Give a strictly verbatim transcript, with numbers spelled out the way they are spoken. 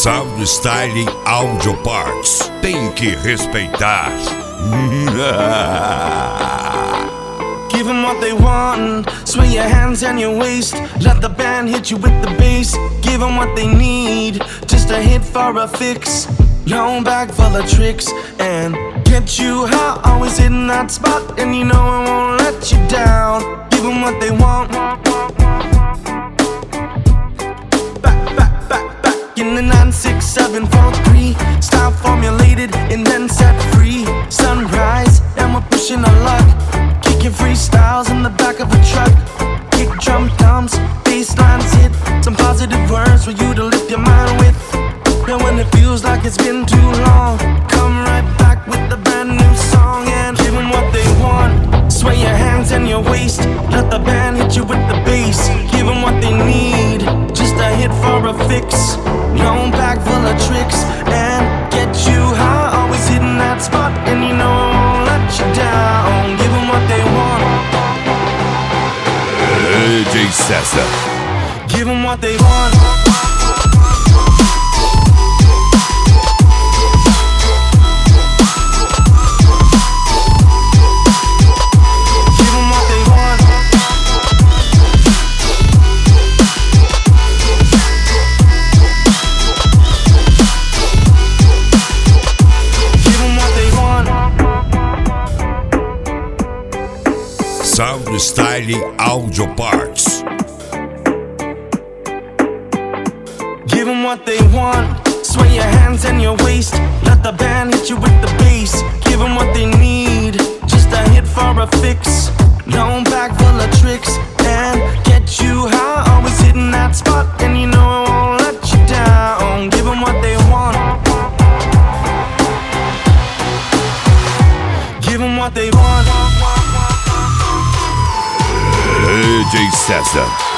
Sound Styling Audio Parts. Tem que respeitar. Give them what they want, swing your hands and your waist. Let the band hit you with the bass. Give them what they need, just a hit for a fix. Long bag full of tricks and get you high, always hitting that spot. And you know it won't let you down. Give them what they want. Back, back, back, back in the nine six seven four three. Style formulated and then set free. Sunrise and we're pushing our luck. Kicking freestyles in the back of a truck. Kick drum thumbs, bass lines hit. Some positive words for you to lift your mind with. And when it feels like it's been too long, come right back with a brand new song. And give them what they want, sway your hands and your waist. Let the band hit you with the bass. Give them what they need, just a hit for a fix. Long bag full of tricks and get you high, always hitting that spot. And you know it won't let you down. Give them what they want. D J César. Give them what they want. Sound Styling Audio Parts. Give them what they want, sway your hands and your waist. Let the band hit you with the bass. Give them what they need, just a hit for a fix. Long bag full of tricks and get you high, always hitting that spot. And you know it won't let you down. Give them what they want. Give them what they want. D J César.